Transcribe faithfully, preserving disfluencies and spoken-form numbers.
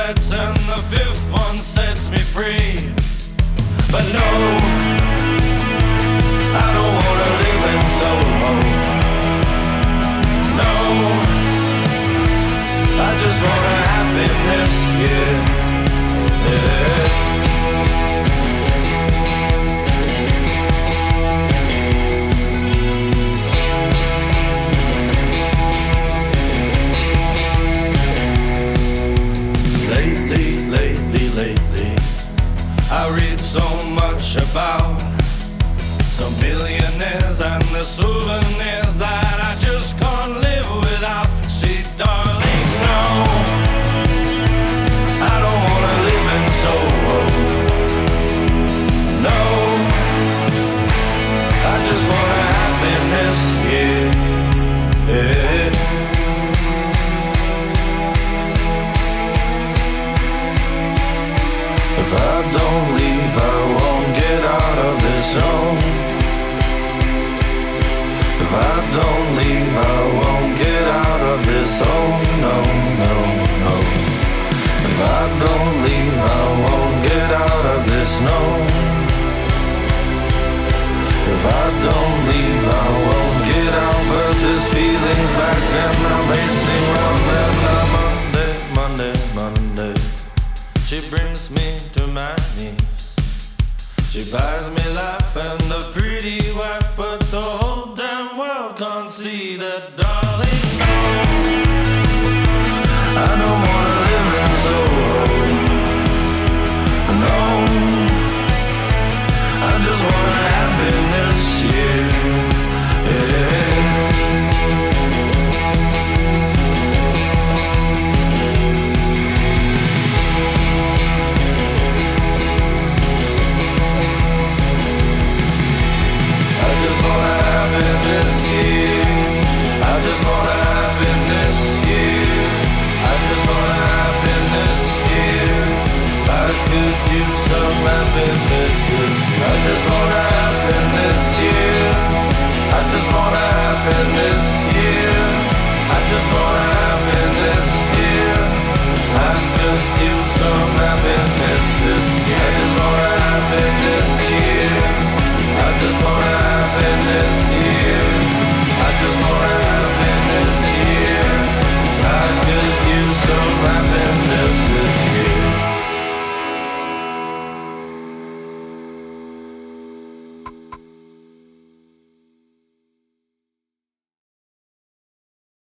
bullets and the fifth one sets me free. But no, I don't wanna live in Soho. No, I just want a happiness, yeah, yeah. I read so much about some billionaires and the souvenirs that I just can't live without. See, darling, no, I don't wanna live in Soho. No, I just want a happiness, yeah, yeah. If I don't leave, I won't get out of this zone. If I don't leave, I won't get out of this zone. No, no, no. If I don't leave, I won't get out of this no. If I don't leave, I won't get out. But this feeling's back and I'm racing round and I'm Monday, Monday, Monday. She brings me to my knees. She buys me life and a pretty wife, but the whole damn world can't see that.